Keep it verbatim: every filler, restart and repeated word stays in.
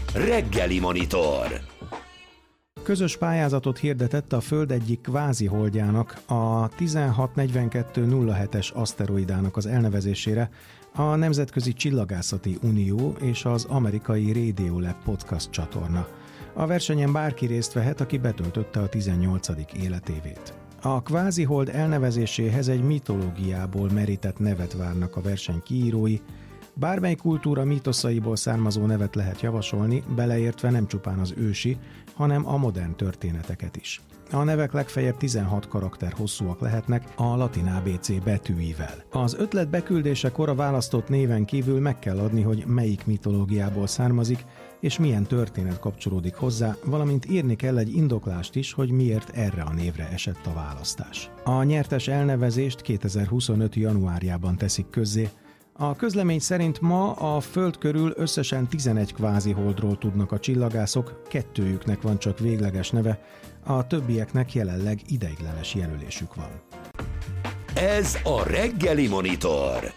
Reggeli Monitor. Közös pályázatot hirdetett a Föld egyik kváziholdjának, a tizenhat negyvenkettő nulla hetes aszteroidának az elnevezésére a Nemzetközi Csillagászati Unió és az amerikai Radiolab podcast csatorna. A versenyen bárki részt vehet, aki betöltötte a tizennyolcadik életévét. A kvázihold elnevezéséhez egy mitológiából merített nevet várnak a verseny kiírói. Bármely kultúra mítoszaiból származó nevet lehet javasolni, beleértve nem csupán az ősi, hanem a modern történeteket is. A nevek legfeljebb tizenhat karakter hosszúak lehetnek a latin á bé cé betűivel. Az ötlet beküldésekor a választott néven kívül meg kell adni, hogy melyik mitológiából származik, és milyen történet kapcsolódik hozzá, valamint írni kell egy indoklást is, hogy miért erre a névre esett a választás. A nyertes elnevezést kétezer-huszonöt januárjában teszik közzé. A közlemény szerint ma a Föld körül összesen tizenegy kváziholdról tudnak a csillagászok, kettőjüknek van csak végleges neve, a többieknek jelenleg ideiglenes jelölésük van. Ez a Reggeli Monitor.